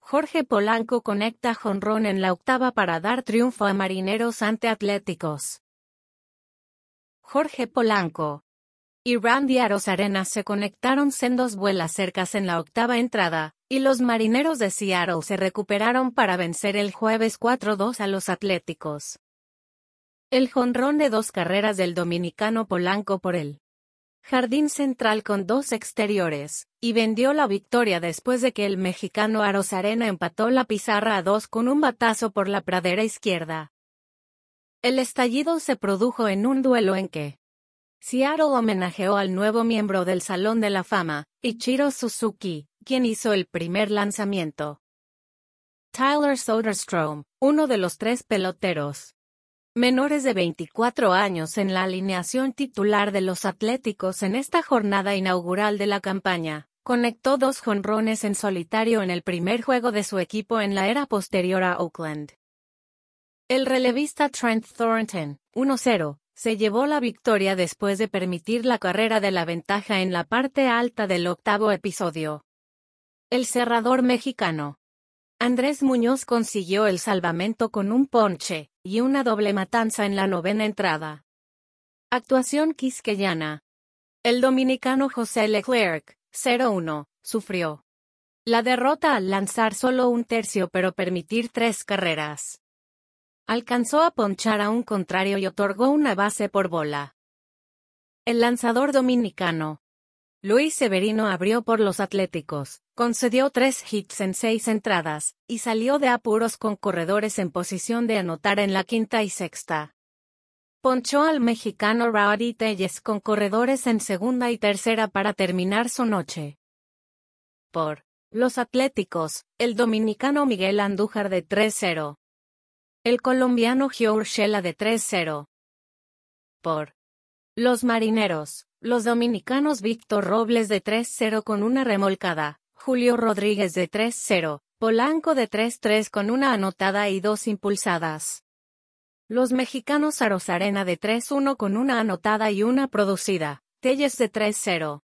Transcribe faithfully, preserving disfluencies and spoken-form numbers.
Jorge Polanco conecta jonrón en la octava para dar triunfo a Marineros ante Atléticos. Jorge Polanco y Randy Arozarena se conectaron sendos vuelas cercas en la octava entrada, y los Marineros de Seattle se recuperaron para vencer el jueves cuatro dos a los Atléticos. El jonrón de dos carreras del dominicano Polanco por el jardín central con dos exteriores, y vendió la victoria después de que el mexicano Arozarena empató la pizarra a dos con un batazo por la pradera izquierda. El estallido se produjo en un duelo en que Seattle homenajeó al nuevo miembro del Salón de la Fama, Ichiro Suzuki, quien hizo el primer lanzamiento. Tyler Soderstrom, uno de los tres peloteros menores de veinticuatro años en la alineación titular de los Atléticos en esta jornada inaugural de la campaña, conectó dos jonrones en solitario en el primer juego de su equipo en la era posterior a Oakland. El relevista Trent Thornton, uno cero, se llevó la victoria después de permitir la carrera de la ventaja en la parte alta del octavo episodio. El cerrador mexicano Andrés Muñoz consiguió el salvamento con un ponche y una doble matanza en la novena entrada. Actuación quisqueyana. El dominicano José Leclerc, cero uno, sufrió la derrota al lanzar solo un tercio pero permitir tres carreras. Alcanzó a ponchar a un contrario y otorgó una base por bola. El lanzador dominicano Luis Severino abrió por los Atléticos, concedió tres hits en seis entradas, y salió de apuros con corredores en posición de anotar en la quinta y sexta. Ponchó al mexicano Rowdy Tellez con corredores en segunda y tercera para terminar su noche. Por los Atléticos, el dominicano Miguel Andújar de tres cero. El colombiano Gio Urshela de tres cero. Por los Marineros, los dominicanos Víctor Robles de tres cero con una remolcada, Julio Rodríguez de tres cero, Polanco de tres tres con una anotada y dos impulsadas. Los mexicanos Arozarena de tres uno con una anotada y una producida, Tellez de tres cero.